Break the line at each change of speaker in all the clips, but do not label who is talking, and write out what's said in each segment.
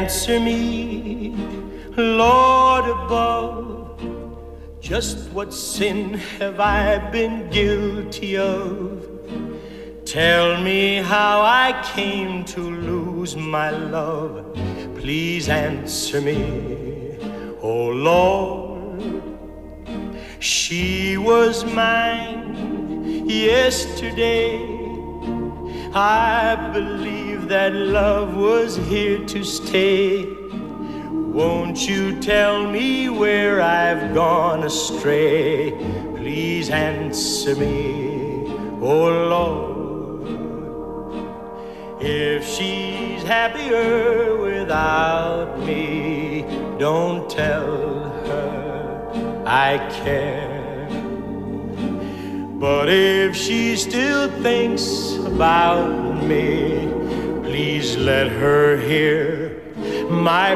answer me, Lord above. Just what sin have I been guilty of? Tell me how I came to lose my love. Please answer me, oh Lord. She was mine yesterday. I believe that love was here to stay. Won't you tell me where I've gone astray? Please answer me, oh Lord. If she's happier without me, don't tell her I care. But if she still thinks about me, please let her hear my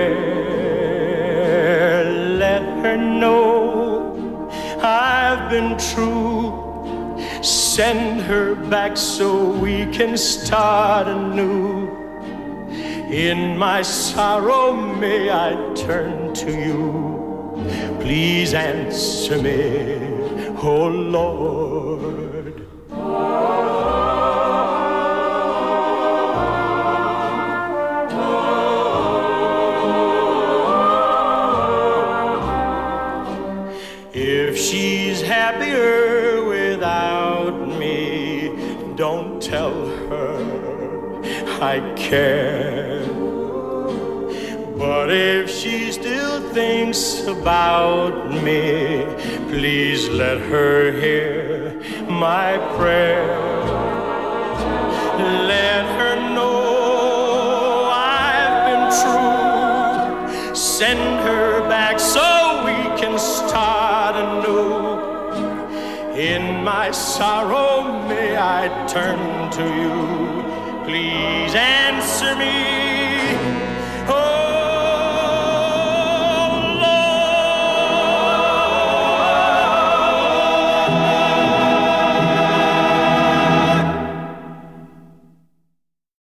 prayer. Let her know I've been true. Send her back so we can start anew. In my sorrow may I turn to you. Please answer me, oh Lord. If she's happier without me, don't tell her I care. But if she still thinks about me, please let her hear my prayer. Let her know I've been true. Send her back so we can start anew. In my sorrow may I turn to you. Please answer me,